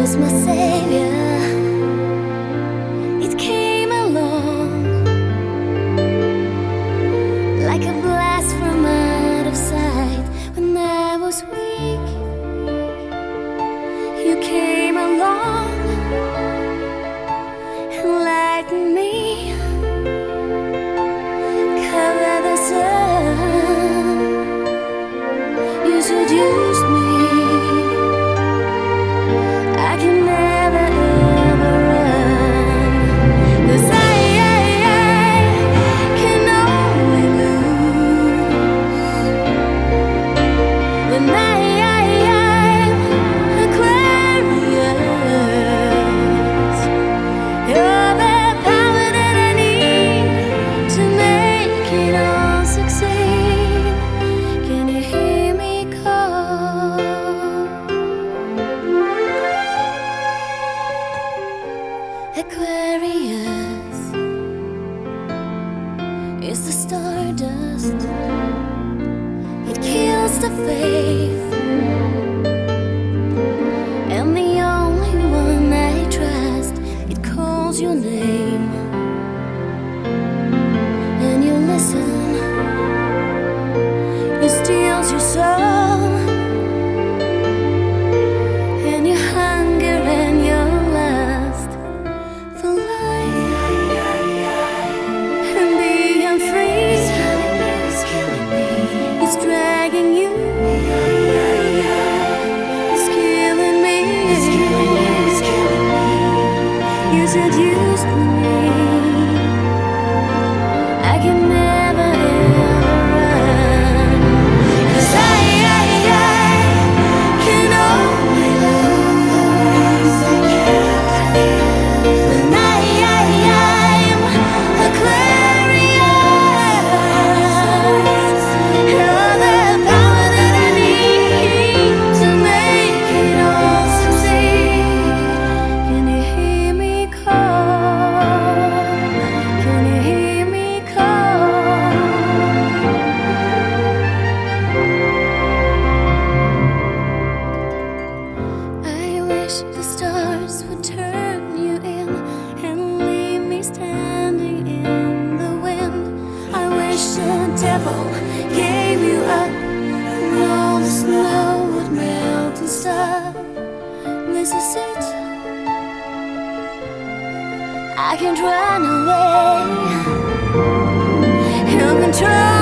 was my savior. It came along like a blast from out of sight. When I was weak, you came along and lightened me, cover the sun. You seduced me. I can never ever run, 'cause I can only lose when I'm Aquarius. You're the power that I need to make it all succeed. Can you hear me call? Aquarius is the stardust. It kills the faith, and the only one I trust, it calls your name, and you listen. It steals your soul, and your hunger and your lust for life and being free. It's dragging you, it's killing me. You seduced me. I can never ever run, 'cause I can only lose when I'm Aquarius. You're the power that I need to make it all succeed. Can you hear me call? Can you hear me call? I wish the stars would turn you in and leave me standing in the wind. I wish the devil gave you up and all the snow would melt and stop. This is it. I can't run away. You control